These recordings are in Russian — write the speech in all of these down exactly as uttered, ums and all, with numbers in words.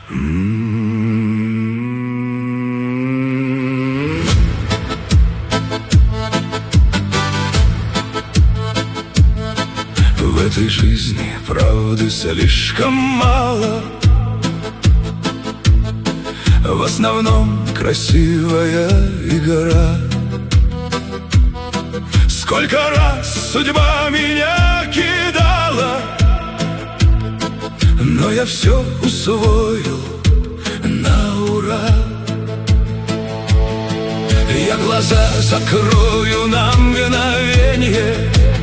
В этой жизни правды слишком мало, в основном красивая игра. Сколько раз судьба меня кидала, но я все усвоил на ура. Я глаза закрою на мгновенье,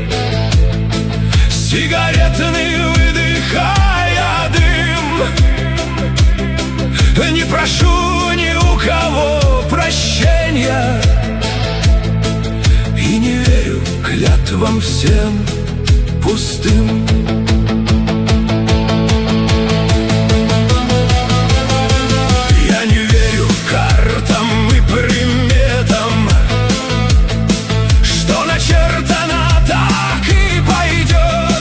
сигаретный выдыхая дым. Не прошу ни у кого прощения и не верю клятвам всем пустым. Я не верю картам и приметам, что начертано так и пойдет.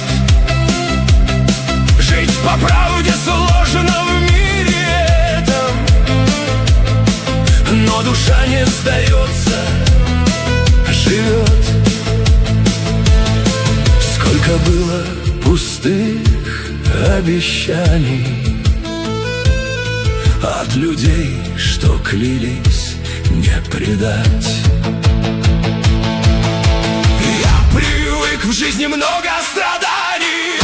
Жить по правде сложно в мире этом, но душа не сдается, живет. Сколько было пустых обещаний от людей, что клялись не предать. Я привык в жизни много страданий,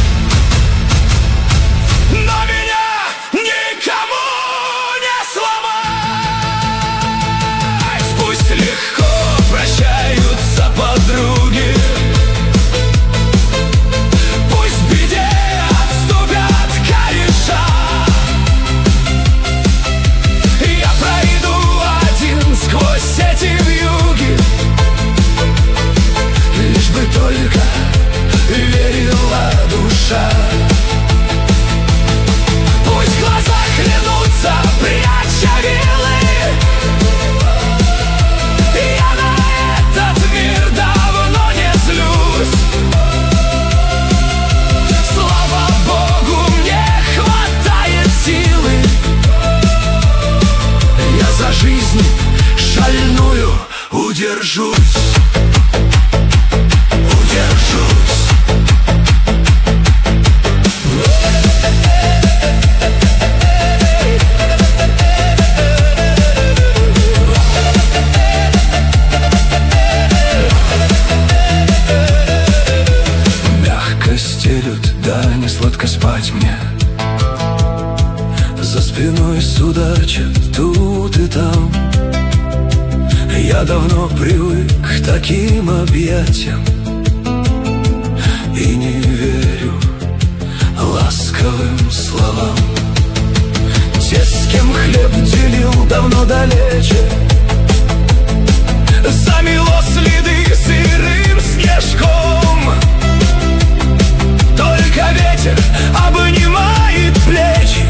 но меня никому не сломать. Пусть легко прощаются подруги, пусть в беде отступят кореша. Я пройду один сквозь эти вьюги, лишь бы только верила душа. Пусть глаза клянутся, пряча вилы, я на этот мир давно не злюсь. Слава Богу, мне хватает силы, я за жизнь шальную удержусь. Удержусь. Мягко стелют, да не сладко спать мне. За спиной судачат тут и там. Я давно привык к таким объятиям и не верю ласковым словам. Те, с кем хлеб делил, давно далече, замело следы сырым снежком. Только ветер обнимает плечи,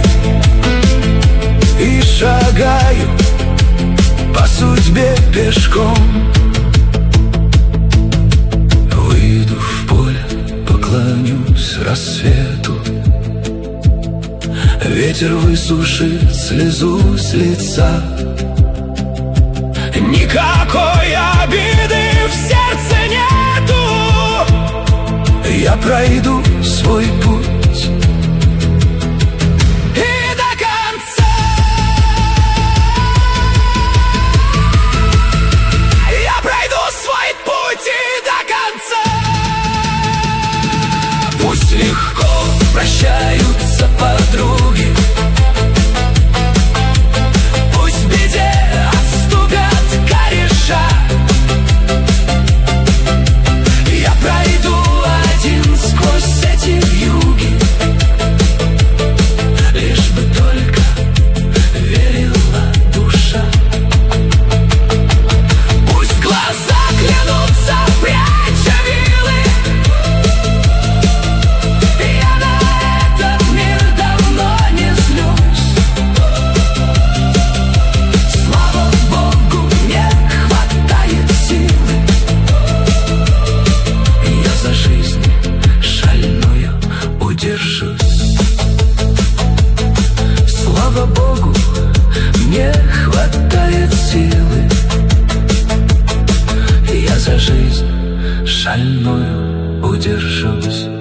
и шагаю по судьбе пешком. Выйду в поле, поклонюсь рассвету. Ветер высушит слезу с лица. Никакой обиды в сердце нету. Я пройду свой путь легко прощаются подруги, пусть в беде отступят кореша. Я пройду один сквозь эти вьюги, шальную удержусь.